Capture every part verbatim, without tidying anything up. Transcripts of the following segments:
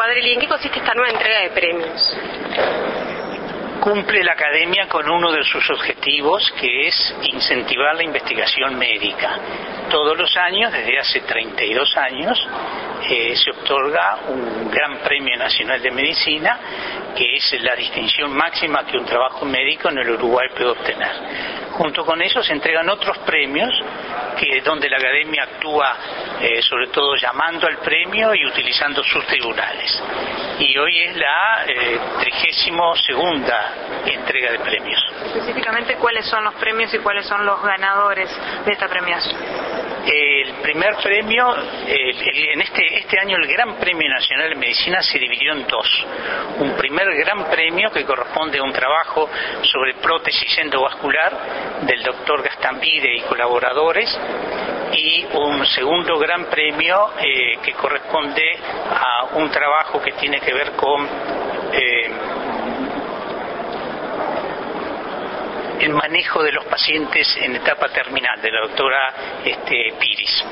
Cuadrelli, ¿en qué consiste esta nueva entrega de premios? Cumple la academia con uno de sus objetivos, que es incentivar la investigación médica. Todos los años, desde hace treinta y dos años, eh, se otorga un Gran Premio Nacional de Medicina, que es la distinción máxima que un trabajo médico en el Uruguay puede obtener. Junto con eso se entregan otros premios, que donde la academia actúa eh, sobre todo llamando al premio y utilizando sus tribunales. Y hoy es la eh, trigésimo segunda entrega de premios. Específicamente, ¿cuáles son los premios y cuáles son los ganadores de esta premiación? El primer premio, el, el, en este, este año el Gran Premio Nacional de Medicina se dividió en dos. Un primer gran premio que corresponde a un trabajo sobre prótesis endovascular del doctor Gastambide y colaboradores, y un segundo gran premio eh, que corresponde a un trabajo que tiene que ver con eh, el manejo de los pacientes en etapa terminal, de la doctora este, Piris.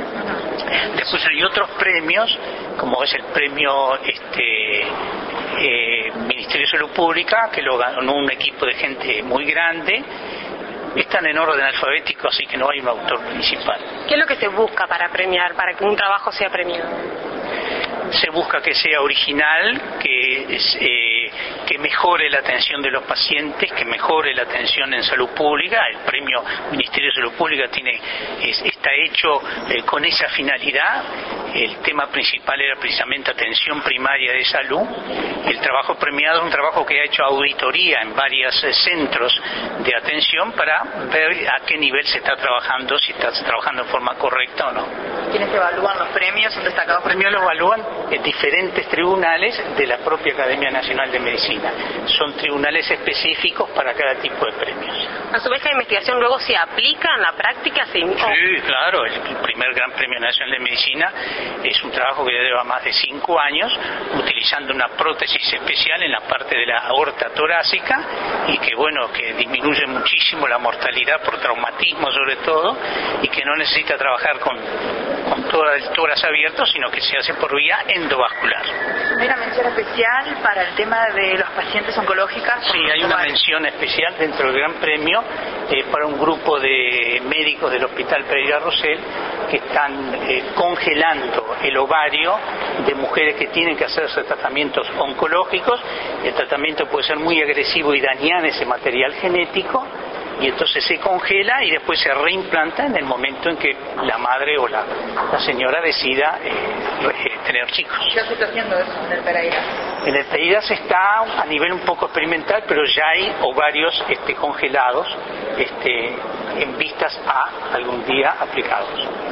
Después hay otros premios, como es el premio este, eh, Ministerio de Salud Pública, que lo ganó un equipo de gente muy grande. Están en orden alfabético, así que no hay un autor principal. ¿Qué es lo que se busca para premiar, para que un trabajo sea premiado? Se busca que sea original, que, eh, que mejore la atención de los pacientes, que mejore la atención en salud pública. El premio Ministerio de Salud Pública tiene, es, está hecho eh, con esa finalidad. El tema principal era precisamente atención primaria de salud. El trabajo premiado es un trabajo que ha hecho auditoría en varios eh, centros de atención para ver a qué nivel se está trabajando, si está trabajando en forma correcta o no. ¿Quiénes evalúan los premios? ¿Son destacados? Los premios los evalúan en diferentes tribunales de la propia Academia Nacional de Medicina. Son tribunales específicos para cada tipo de premios. A su vez, la investigación luego se aplica en la práctica. ¿Sí? Sí, claro. El primer Gran Premio Nacional de Medicina es un trabajo que ya lleva más de cinco años, utilizando una prótesis especial en la parte de la aorta torácica, y que bueno, que disminuye muchísimo la mortalidad por traumatismo sobre todo, y que no necesita trabajar con, con todo el tórax abierto, sino que se hace por vía endovascular. ¿Hay una mención especial para el tema de los pacientes oncológicas? Sí, hay una mención especial dentro del Gran Premio eh, para un grupo de médicos del Hospital Pereira Rosell que están eh, congelando el ovario de mujeres que tienen que hacerse tratamientos oncológicos. El tratamiento puede ser muy agresivo y dañar ese material genético, y entonces se congela y después se reimplanta en el momento en que la madre o la, la señora decida eh, tener chicos. ¿Qué se está haciendo eso en el Pereira? En el Pereira se está a nivel un poco experimental, pero ya hay ovarios este, congelados este, en vistas a algún día aplicados.